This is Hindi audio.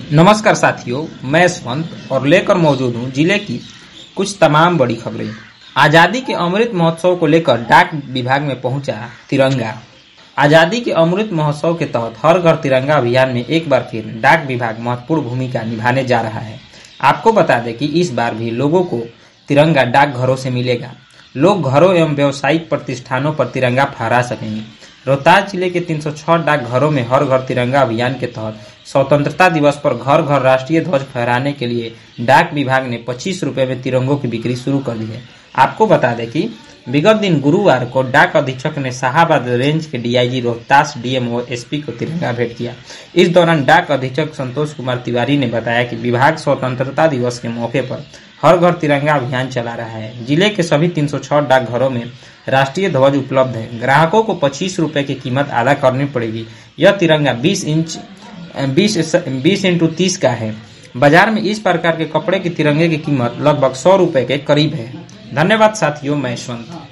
नमस्कार साथियों, मैं यशवंत और लेकर मौजूद हूँ जिले की कुछ तमाम बड़ी खबरें। आज़ादी के अमृत महोत्सव को लेकर डाक विभाग में पहुंचा तिरंगा। आज़ादी के अमृत महोत्सव के तहत हर घर तिरंगा अभियान में एक बार फिर डाक विभाग महत्वपूर्ण भूमिका निभाने जा रहा है। आपको बता दें कि इस बार भी लोगों को तिरंगा डाकघरों से मिलेगा। लोग घरों एवं व्यावसायिक प्रतिष्ठानों पर तिरंगा फहरा सकेंगे। रोहतास जिले के 306 डाकघरों में हर घर तिरंगा अभियान के तहत स्वतंत्रता दिवस पर घर घर राष्ट्रीय ध्वज फहराने के लिए डाक विभाग ने 25 रुपए में तिरंगों की बिक्री शुरू कर दी है। आपको बता दें कि विगत दिन गुरुवार को डाक अधीक्षक ने शाहाबाद रेंज के डीआईजी रोहतास डीएमओ एसपी को तिरंगा भेंट किया। इस दौरान डाक अधीक्षक संतोष कुमार तिवारी ने बताया कि विभाग स्वतंत्रता दिवस के मौके पर हर घर तिरंगा अभियान चला रहा है। जिले के सभी 306 डाकघरों में राष्ट्रीय ध्वज उपलब्ध है। ग्राहकों को 25 रुपए की कीमत अदा करनी पड़ेगी। यह तिरंगा 20x30 का है। बाजार में इस प्रकार के कपड़े के तिरंगे की कीमत लगभग 100 रुपए के करीब है। धन्यवाद साथियों, मैं यशवंत।